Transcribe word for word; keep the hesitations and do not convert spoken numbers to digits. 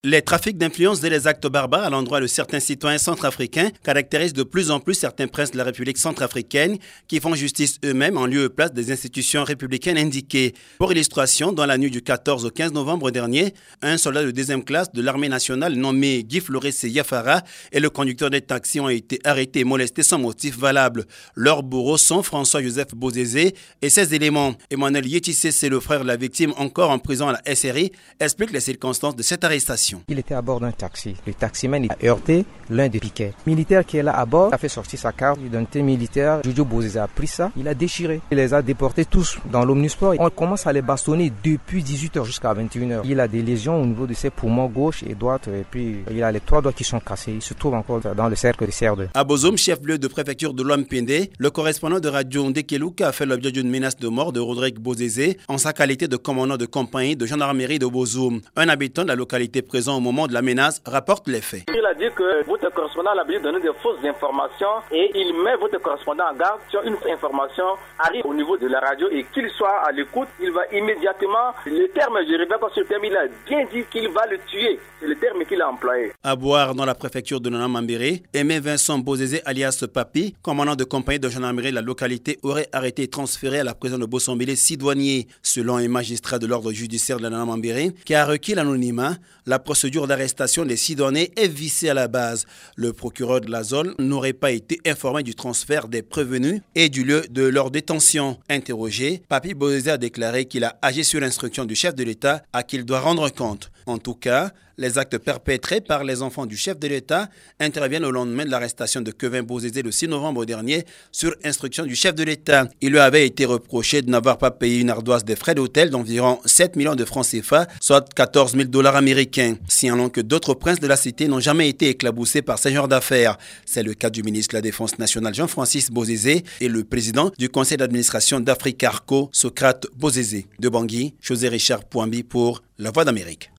Les trafics d'influence et les actes barbares à l'endroit de certains citoyens centrafricains caractérisent de plus en plus certains princes de la République centrafricaine qui font justice eux-mêmes en lieu et place des institutions républicaines indiquées. Pour illustration, dans la nuit du quatorze au quinze novembre dernier, un soldat de deuxième classe de l'armée nationale nommé Guy Florès Yafara et le conducteur des taxis ont été arrêtés et molestés sans motif valable. Leurs bourreaux sont François-Joseph Bozézé et ses éléments. Emmanuel Yétissé, c'est le frère de la victime encore en prison à la S R I, explique les circonstances de cette arrestation. Il était à bord d'un taxi. Le taximan a heurté l'un des piquets. Le militaire qui est là à bord a fait sortir sa carte d'identité militaire. Jojo Bozézé a pris ça, il a déchiré. Il les a déportés tous dans l'Omnisport. On commence à les bastonner depuis dix-huit heures jusqu'à vingt et une heures. Il a des lésions au niveau de ses poumons gauche et droite. Et puis il a les trois doigts qui sont cassés. Il se trouve encore dans le cercle de C R deux. À Bozoum, chef-lieu de préfecture de Lompende, le correspondant de Radio Ndekelouka a fait l'objet d'une menace de mort de Rodrigue Bozézé en sa qualité de commandant de compagnie de gendarmerie de Bozoum. Un habitant de la localité présent au moment de la menace rapporte les faits. Il a dit que votre correspondant a l'habitude de donner de fausses informations et il met votre correspondant en garde sur une information arrive au niveau de la radio et qu'il soit à l'écoute, il va immédiatement, le terme, je répète pas ce terme, il a bien dit qu'il va le tuer. C'est le terme qu'il a employé. À Boire, dans la préfecture de Nana Mambéré, Aimé Vincent Bozézé alias Papi, commandant de compagnie de gendarmerie de la localité, aurait arrêté et transféré à la prison de Bossombélé six douaniers. Selon un magistrat de l'ordre judiciaire de la Nana Mambéré, qui a requis l'anonymat, la procédure d'arrestation des six douaniers est vissée à la base. Le procureur de la zone n'aurait pas été informé du transfert des prévenus et du lieu de leur détention. Interrogé, Papi Bozézé a déclaré qu'il a agi sur l'instruction du chef de l'État à qui il doit rendre compte. En tout cas, les actes perpétrés par les enfants du chef de l'État interviennent au lendemain de l'arrestation de Kevin Bozézé le six novembre dernier sur instruction du chef de l'État. Il lui avait été reproché de n'avoir pas payé une ardoise des frais d'hôtel d'environ sept millions de francs C F A, soit quatorze mille dollars américains. Signalons que d'autres princes de la cité n'ont jamais été éclaboussés par ce genre d'affaires. C'est le cas du ministre de la Défense nationale Jean-Francis Bozézé et le président du conseil d'administration d'Africarco, Socrate Bozézé. De Bangui, José Richard Pouambi pour La Voix d'Amérique.